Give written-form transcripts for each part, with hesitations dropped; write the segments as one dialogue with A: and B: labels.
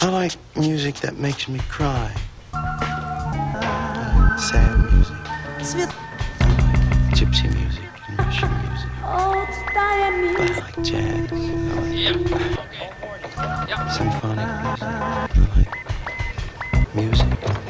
A: I like music that makes me cry. Sad music. I like gypsy music and Russian music. But I like jazz. I like symphonic music. I like music.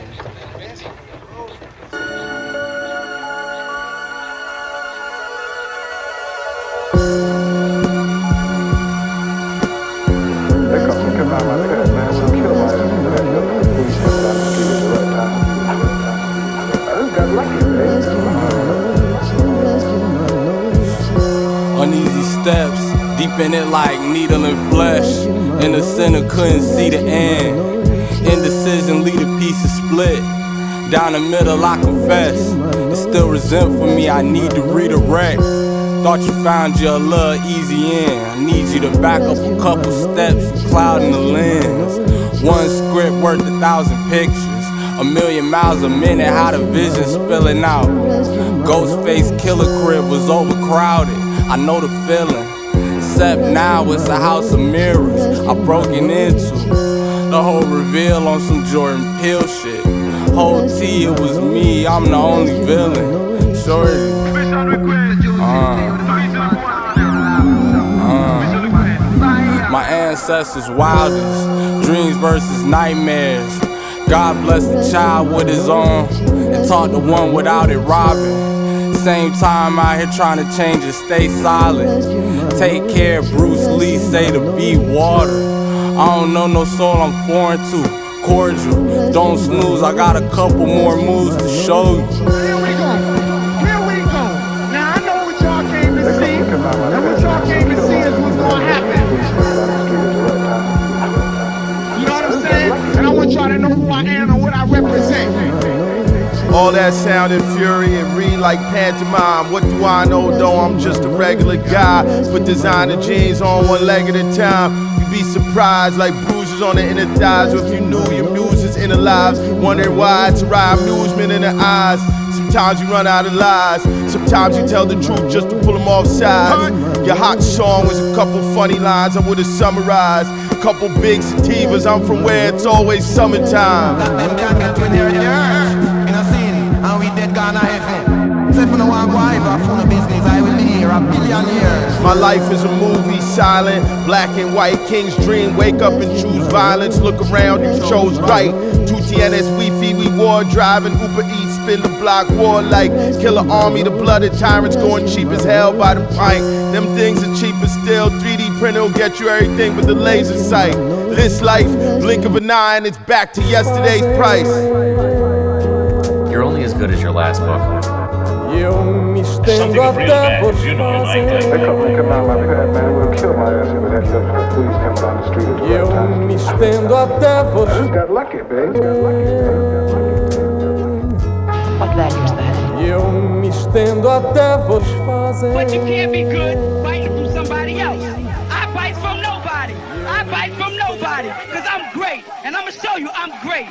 B: Uneasy steps, deep in it like needle and flesh. In the center, couldn't see the end. Indecision, lead a piece of split. Down the middle, I confess. It's still resent for me, I need to redirect. Thought you found your little easy in. I need you to back up a couple steps, clouding the lens. One script worth 1,000 pictures. 1,000,000 miles a minute, how the vision spilling out. Ghostface killer crib was overcrowded. I know the feeling. Except now it's a house of mirrors I broken into. The whole reveal on some Jordan Peele shit. Whole T, it was me, I'm the only villain. Shorty. My ancestors' wildest dreams versus nightmares. God bless the child with his own and taught the one without it robbing. Same time out here trying to change it, stay solid. Take care, Bruce Lee say to be water. I don't know no soul I'm foreign to. Cordial, don't snooze, I got a couple more moves to show you.
C: Here we go. Now I know what y'all came to see. And what y'all came to see is what's gonna happen. You know what I'm saying? And I want y'all to know who I am and what I represent.
D: All that sound and fury and read like pantomime. What do I know though? I'm just a regular guy. Put designer jeans on one leg at a time. You'd be surprised like bruises on the inner thighs. Or if you knew your muses inner lives, wondering why it's a ride amusement in the eyes. Sometimes you run out of lies. Sometimes you tell the truth just to pull them off sides. Your hot song was a couple funny lines I would've summarized. Couple big sativas, I'm from where it's always summertime.
E: And we dead gone heaven. Say for no one go ever for no business, I will be here a billion years.
D: My life is a movie, silent, black and white, king's dream. Wake up and choose violence, look around, you chose right. 2 TNS, Wi-Fi, we war, driving Uber Eats, spin the block, war like killer army, the blooded tyrants going cheap as hell by the pint. Them things are cheaper still, 3D printer will get you everything but the laser sight. This life, blink of an eye and it's back to yesterday's price.
F: You're only as good as your last book.
G: Something of real bad, you know, like that.
H: They come down like that, man. We'll kill my ass if it ends up the police come down the street at the right time. I just got lucky, babe.
I: What values that?
C: But you can't be good fighting from somebody else. I fight from nobody. I fight from nobody. Because I'm great. And I'm going to show you I'm great.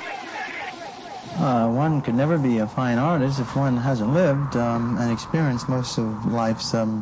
J: One could never be a fine artist if one hasn't lived and experienced most of life's